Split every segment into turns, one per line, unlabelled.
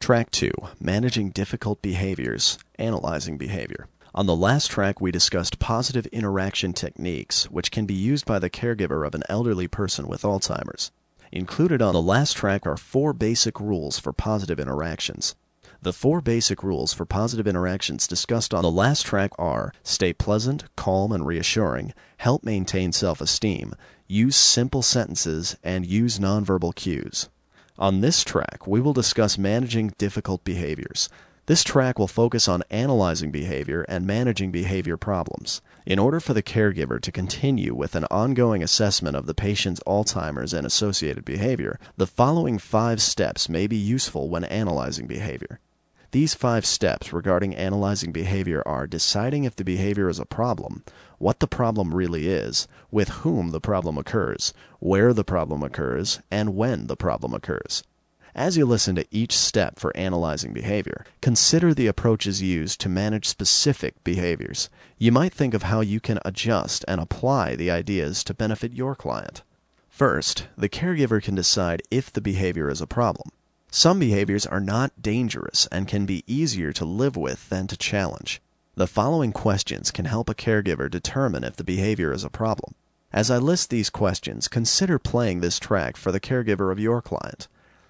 Track 2, Managing Difficult Behaviors, Analyzing Behavior. On the last track, we discussed positive interaction techniques, which can be used by the caregiver of an elderly person with Alzheimer's. Included on the last track are 4 basic rules for positive interactions. The 4 basic rules for positive interactions discussed on the last track are: stay pleasant, calm, and reassuring, help maintain self-esteem, use simple sentences, and use nonverbal cues. On this track, we will discuss managing difficult behaviors. This track will focus on analyzing behavior and managing behavior problems. In order for the caregiver to continue with an ongoing assessment of the patient's Alzheimer's and associated behavior, the following 5 steps may be useful when analyzing behavior. These 5 steps regarding analyzing behavior are: deciding if the behavior is a problem, what the problem really is, with whom the problem occurs, where the problem occurs, and when the problem occurs. As you listen to each step for analyzing behavior, consider the approaches used to manage specific behaviors. You might think of how you can adjust and apply the ideas to benefit your client. First, the caregiver can decide if the behavior is a problem. Some behaviors are not dangerous and can be easier to live with than to challenge. The following questions can help a caregiver determine if the behavior is a problem. As I list these questions, consider playing this track for the caregiver of your client.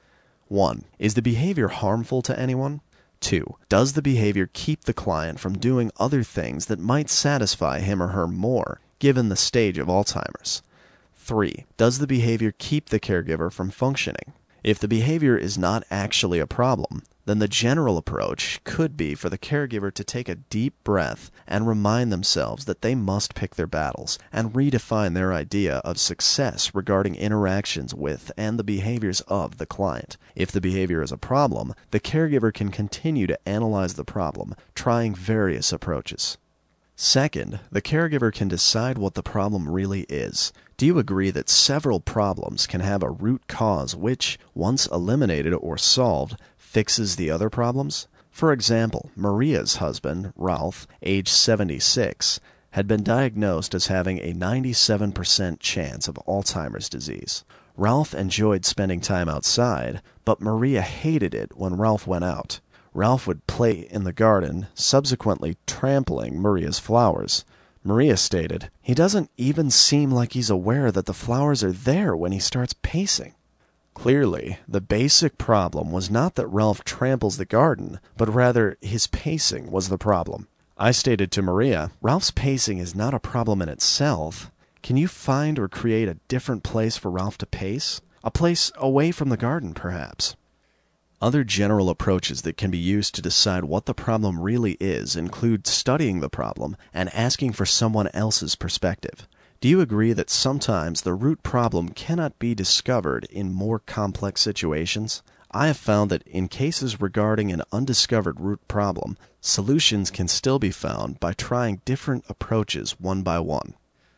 1. Is the behavior harmful to anyone? 2. Does the behavior keep the client from doing other things that might satisfy him or her more, given the stage of Alzheimer's? 3. Does the behavior keep the caregiver from functioning? If the behavior is not actually a problem, then the general approach could be for the caregiver to take a deep breath and remind themselves that they must pick their battles and redefine their idea of success regarding interactions with and the behaviors of the client. If the behavior is a problem, the caregiver can continue to analyze the problem, trying various approaches. Second, the caregiver can decide what the problem really is. Do you agree that several problems can have a root cause which, once eliminated or solved, fixes the other problems? For example, Maria's husband, Ralph, age 76, had been diagnosed as having a 97% chance of Alzheimer's disease. Ralph enjoyed spending time outside, but Maria hated it when Ralph went out. Ralph would play in the garden, subsequently trampling Maria's flowers. Maria stated, "He doesn't even seem like he's aware that the flowers are there when he starts pacing." Clearly, the basic problem was not that Ralph tramples the garden, but rather his pacing was the problem. I stated to Maria, "Ralph's pacing is not a problem in itself. Can you find or create a different place for Ralph to pace? A place away from the garden, perhaps?" Other general approaches that can be used to decide what the problem really is include studying the problem and asking for someone else's perspective. Do you agree that sometimes the root problem cannot be discovered in more complex situations? I have found that in cases regarding an undiscovered root problem, solutions can still be found by trying different approaches one by one.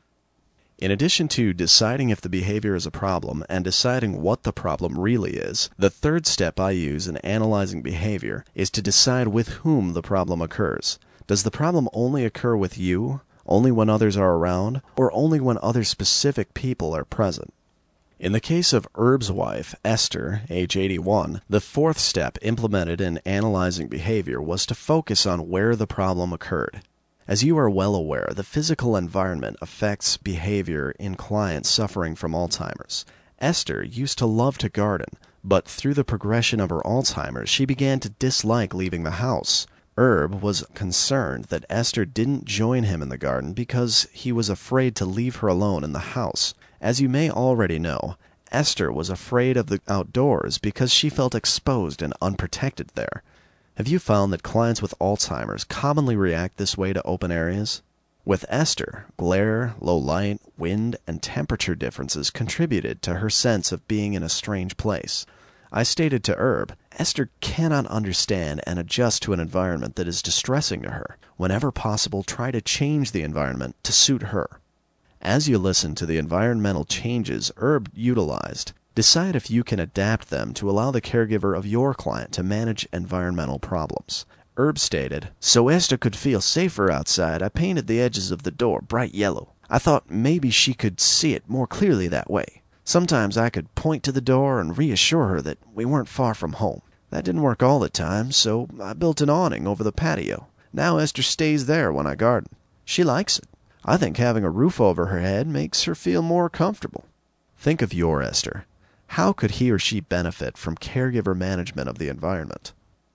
In addition to deciding if the behavior is a problem and deciding what the problem really is, the third step I use in analyzing behavior is to decide with whom the problem occurs. Does the problem only occur with you, only when others are around, or only when other specific people are present? In the case of Herb's wife, Esther, age 81, the 4th step implemented in analyzing behavior was to focus on where the problem occurred. As you are well aware, the physical environment affects behavior in clients suffering from Alzheimer's. Esther used to love to garden, but through the progression of her Alzheimer's, she began to dislike leaving the house. Herb was concerned that Esther didn't join him in the garden because he was afraid to leave her alone in the house. As you may already know, Esther was afraid of the outdoors because she felt exposed and unprotected there. Have you found that clients with Alzheimer's commonly react this way to open areas? With Esther, glare, low light, wind, and temperature differences contributed to her sense of being in a strange place. I stated to Herb, Esther cannot understand and adjust to an environment that is distressing to her. Whenever possible, try to change the environment to suit her. As you listen to the environmental changes Herb utilized, decide if you can adapt them to allow the caregiver of your client to manage environmental problems. Herb stated, "So Esther could feel safer outside, I painted the edges of the door bright yellow. I thought maybe she could see it more clearly that way. Sometimes I could point to the door and reassure her that we weren't far from home. That didn't work all the time, so I built an awning over the patio. Now Esther stays there when I garden. She likes it. I think having a roof over her head makes her feel more comfortable. Think of your Esther. How could he or she benefit from caregiver management of the environment?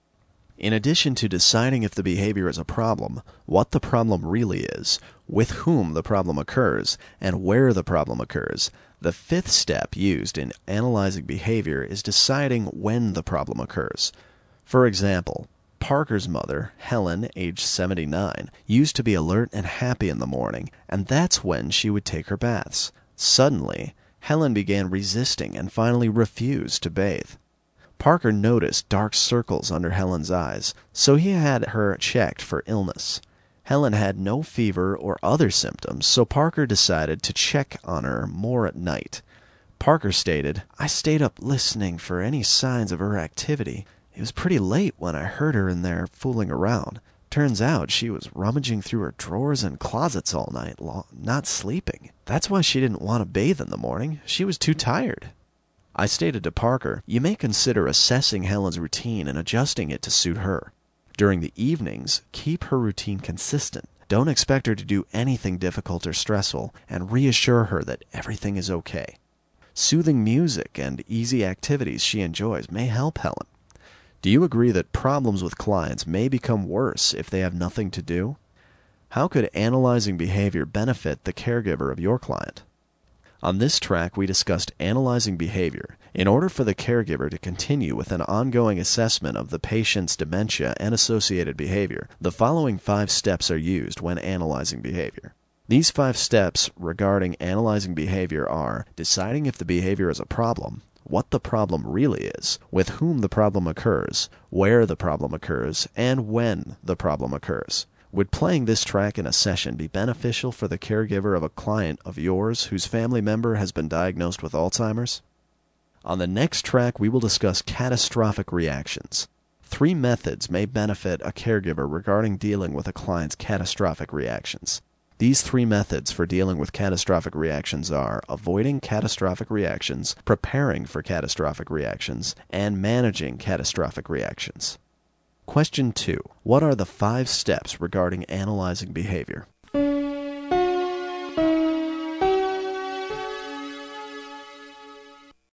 In addition to deciding if the behavior is a problem, what the problem really is, with whom the problem occurs, and where the problem occurs, the fifth step used in analyzing behavior is deciding when the problem occurs. For example, Parker's mother, Helen, age 79, used to be alert and happy in the morning, and that's when she would take her baths. Suddenly, Helen began resisting and finally refused to bathe. Parker noticed dark circles under Helen's eyes, so he had her checked for illness. Helen had no fever or other symptoms, so Parker decided to check on her more at night. Parker stated, "I stayed up listening for any signs of her activity. It was pretty late when I heard her in there fooling around. Turns out she was rummaging through her drawers and closets all night long, not sleeping. That's why she didn't want to bathe in the morning. She was too tired." I stated to Parker, "You may consider assessing Helen's routine and adjusting it to suit her. During the evenings, keep her routine consistent. Don't expect her to do anything difficult or stressful, and reassure her that everything is okay. Soothing music and easy activities she enjoys may help Helen. Do you agree that problems with clients may become worse if they have nothing to do? How could analyzing behavior benefit the caregiver of your client?" On this track, we discussed analyzing behavior. In order for the caregiver to continue with an ongoing assessment of the patient's dementia and associated behavior, the following 5 steps are used when analyzing behavior. These 5 steps regarding analyzing behavior are deciding if the behavior is a problem, what the problem really is, with whom the problem occurs, where the problem occurs, and when the problem occurs. Would playing this track in a session be beneficial for the caregiver of a client of yours whose family member has been diagnosed with Alzheimer's? On the next track, we will discuss catastrophic reactions. 3 methods may benefit a caregiver regarding dealing with a client's catastrophic reactions. These 3 methods for dealing with catastrophic reactions are avoiding catastrophic reactions, preparing for catastrophic reactions, and managing catastrophic reactions. Question 2. What are the 5 steps regarding analyzing behavior?